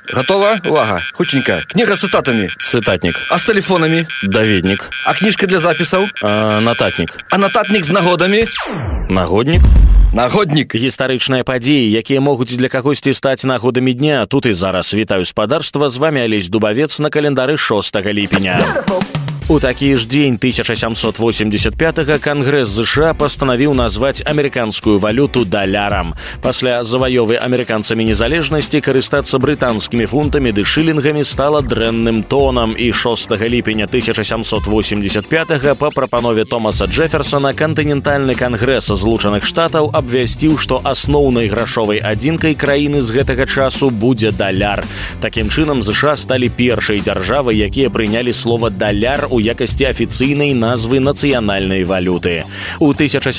Готова? Увага. Хутенька. Книга с цитатами. Цытатнік. А с телефонами? Даведнік. А книжка для записаў? Нататнік. А нататнік з нагодамі? Нагоднік. Нагоднік. Гістарычныя падзеі, якія могуць для кагосьці стаць нагодамі дня. Тут і зараз вітаю спадарства. З вами Алесь Дубавец на календары 6 ліпеня. У такі ж дзень 1785-го Кангрэс США пастанавіў назваць амерыканскую валюту далярам. Пасля заваёвы амерыканцамі незалежнасці карыстацца брытанскімі фунтамі ды шылінгамі стала дрэнным тонам, і 6 ліпеня 1785-го па прапанове Томаса Джэферсона кантынентальны кангрэс Злучаных Штатаў абвясціў, што асноўнай грашовай адзінкай краіны з гэтага часу будзе даляр. Такім чынам, США сталі першай дзяржавай, якія прынялі слова даляр у якасці афіцыйнай назвы нацыянальнай валюты. У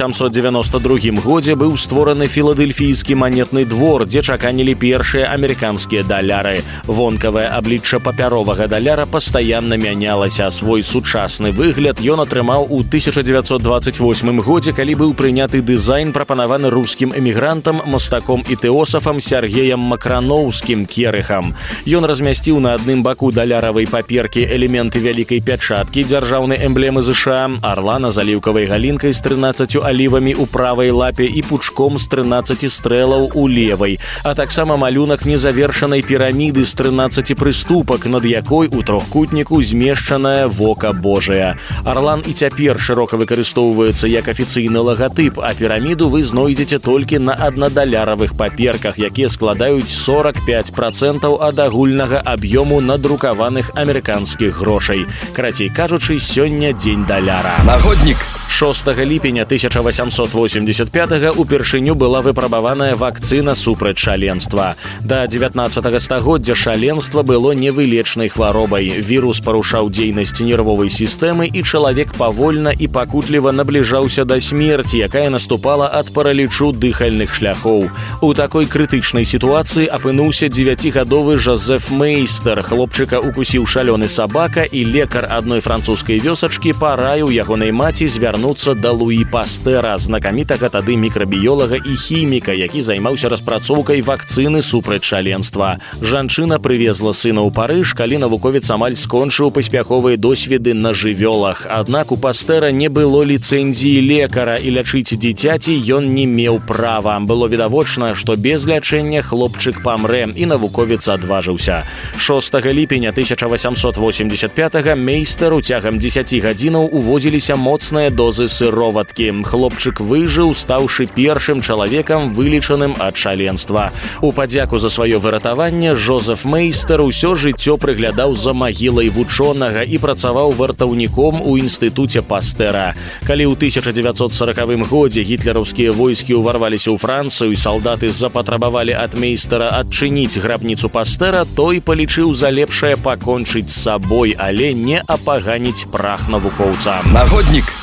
1792 годзе быў створаны філадэльфійскі манетны двор, дзе чаканілі першыя амерыканскія даляры. Вонкавае аблічча папяровага даляра пастаянна мянялася, а свой сучасны выгляд ён атрымаў у 1928 годзе, калі быў прыняты дызайн, прапанаваны рускім эмігрантам, мастаком і тэосафам Сергеем Макраноўскім Керыхам. Ён размясціў на адным баку даляравай паперкі элементы вялікай пячаткі, дзяржаўнай эмблемы США, арлана з аліўкавай галінкай з 13 алівамі ў правай лапе і пучком з 13 стрэлаў у левай, а таксама малюнак незавершанай піраміды з 13 прыступак, над якой у трохкутніку змешчанае вока Божае. Арлан і цяпер шырока выкарыстоўваецца як афіцыйны лагатып, а піраміду вы знойдзеце толькі на аднадаляравых паперках, якія складаюць 45% ад агульнага аб'ёму надрукаваных амерыканскіх грошай. Карацей кажучы, сёння дзень даляра. Нагоднік. 6 ліпеня 1885-го упершыню была выпрабаваная вакцына супраць шаленства. Да 19 стагоддзя шаленства было невылечнай хваробай. Вірус парушаў дзейнасць нервовай сістэмы, і чалавек павольна і пакутліва набліжаўся да смерці, якая наступала ад паралічу дыхальных шляхоў. У такой крытычнай сітуацыі апынуўся 9гадовы Жозеф Мейстер. Хлопчыка укусіў шалёны сабака, і лекар адной французскай вёсачкі параіў ягонай маці звярнуцца да Луі Пастэра, знакамітага тады мікрабіёлага і хіміка, які займаўся распрацоўкай вакцыны супраць шаленства. Жанчына прывезла сына ў Парыж, калі навуковец амаль скончыў паспяховыя досведы на жывёлах. Аднак у Пастэра не было ліцэнзіі лекара, і лячыць дзіцяці ён не меў права. Было відавочна, што без лячэння хлопчык памрэ, і навуковец адважыўся. 6 ліпеня 1885-го Мейстеру цягам 10 гадзінаў уводзіліся моцныя дозы сыроваткі. Хлопчык выжыў, стаўшы першым чалавекам, вылечаным ад шаленства. У падзяку за сваё выратаванне Жозеф Мейстер усё жыццё прыглядаў за магілай вучонага і працаваў вартаўніком у інстытуце Пастэра. Калі ў 1940 годзе гітлераўскія войскі ўварваліся ў Францыю і салдаты запатрабавалі ад Мейстера адчыніць грабніцу Пастэра, той палічыў за лепшае пакончыць з сабой, але не апаганіць прах навукоўца. Нагоднік.